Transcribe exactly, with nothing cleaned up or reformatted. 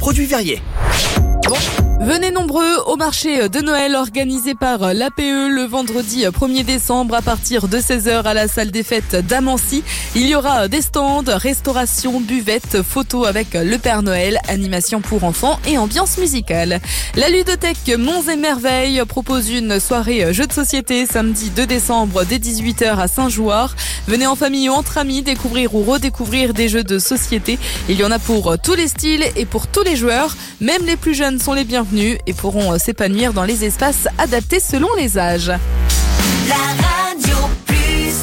produits variés. Venez nombreux au marché de Noël organisé par l'A P E le vendredi premier décembre à partir de seize heures à la salle des fêtes d'Amancy. Il y aura des stands, restauration, buvette, photos avec le Père Noël, animation pour enfants et ambiance musicale. La ludothèque Monts et Merveilles propose une soirée jeux de société samedi deux décembre dès dix-huit heures à Saint-Jouard. Venez en famille ou entre amis découvrir ou redécouvrir des jeux de société. Il y en a pour tous les styles et pour tous les joueurs. Même les plus jeunes sont les bienvenus et pourront s'épanouir dans les espaces adaptés selon les âges.